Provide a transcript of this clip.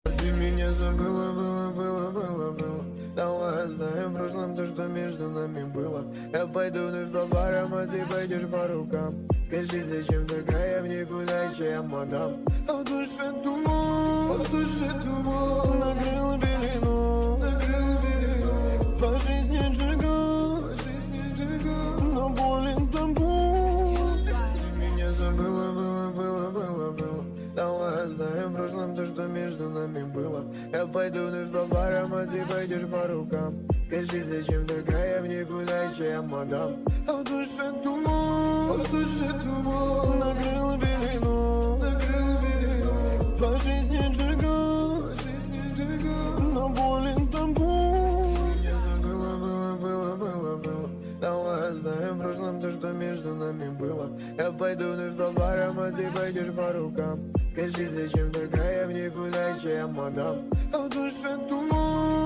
Ты меня забыла, было. Давай оставим в прошлом то, что между нами было. Я пойду вновь по барам, а ты пойдешь по рукам. Скажи, зачем такая в никудачая мадам? А в душе туман, накрыл белину, по жизни джиган, но болен табу. Ты меня забыла, было. Давай оставим в прошлом то, что между нами было. Я пойду вновь по барам, а ты пойдешь по рукам. Скажи, зачем такая в никудачая мадам? А в душе туман, накрыл белину, по жизни джиган, но болен табу. Я забыла, было. Давай оставим в прошлом то, что между нами было. Я пойду вновь по барам, а ты пойдешь по рукам. Скажи, зачем такая в никудачая мадам? А в душе туман,